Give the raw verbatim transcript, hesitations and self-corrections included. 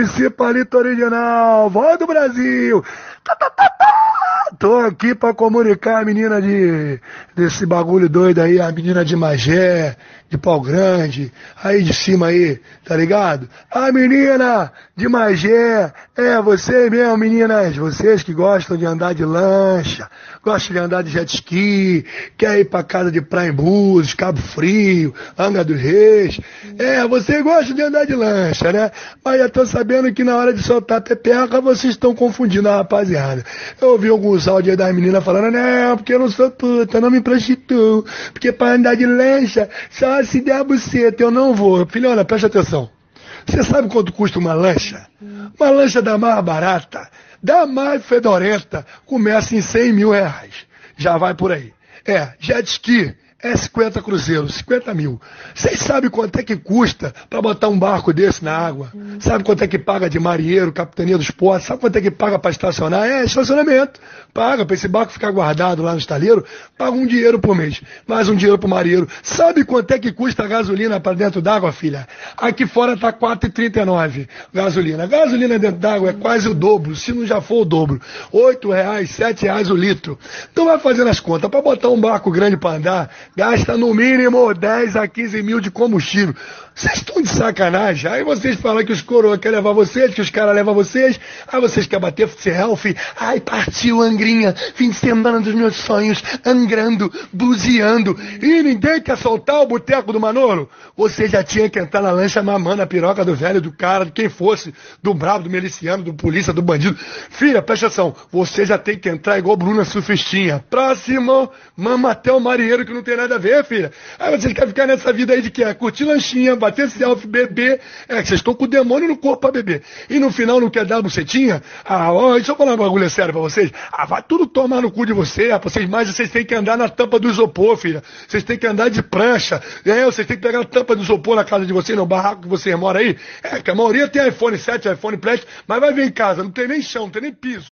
M C Palito Original, voz do Brasil. Tá, tá, tá, tá. Tô aqui pra comunicar a menina de desse bagulho doido aí, a menina de Magé, de Pau Grande, aí de cima aí, tá ligado? A menina de Magé, é você mesmo, meninas, vocês que gostam de andar de lancha, gostam de andar de jet ski, quer ir pra casa de praia em Búzios, Cabo Frio, Angra dos Reis, é, você gosta de andar de lancha, né? Mas já tô sabendo que na hora de soltar a pepeca, vocês estão confundindo a rapaziada. Eu ouvi alguns áudios das meninas falando, não, porque eu não sou puta, não me prostituo, porque pra andar de lancha, só se der a buceta, eu não vou. Filhona, presta atenção. Você sabe quanto custa uma lancha? Uma lancha da mais barata, da mais fedorenta, começa em cem mil reais. Já vai por aí. É, jet ski é cinquenta cruzeiros, cinquenta mil. Vocês sabem quanto é que custa para botar um barco desse na água? Sabe quanto é que paga de marinheiro, capitania dos portos? Sabe quanto é que paga para estacionar? É, estacionamento. Paga para esse barco ficar guardado lá no estaleiro, paga um dinheiro por mês. Mais um dinheiro pro marinheiro. Sabe quanto é que custa a gasolina para dentro d'água, filha? Aqui fora tá quatro reais e trinta e nove gasolina. Gasolina dentro d'água é quase o dobro, se não já for o dobro. oito reais, sete reais o litro. Então vai fazendo as contas. Para botar um barco grande para andar, gasta no mínimo dez a quinze mil de combustível. Vocês estão de sacanagem. Aí vocês falam que os coroas querem levar vocês, que os caras levam vocês. Aí vocês querem bater selfie. Ai, partiu Angrinha, fim de semana dos meus sonhos, angrando, buziando. E ninguém quer soltar o boteco do Manolo? Você já tinha que entrar na lancha mamando a piroca do velho, do cara, de quem fosse, do brabo, do miliciano, do polícia, do bandido. Filha, presta atenção. Você já tem que entrar igual Bruna Surfistinha. Próximo, mama até o marinheiro que não tem nada a ver, filha. Aí vocês querem ficar nessa vida aí de quê? Curtir lanchinha, bater selfie, beber. É que vocês estão com o demônio no corpo pra beber. E no final não quer dar a bucetinha? Ah, ó, deixa eu falar um bagulho sério pra vocês. Ah, vai tudo tomar no cu de você. Ah, vocês mais, vocês têm que andar na tampa do isopor, filha. Vocês têm que andar de prancha. É, vocês têm que pegar a tampa do isopor na casa de vocês, no barraco que vocês moram aí. É, que a maioria tem iPhone sete, iPhone Plus, mas vai ver em casa, não tem nem chão, não tem nem piso.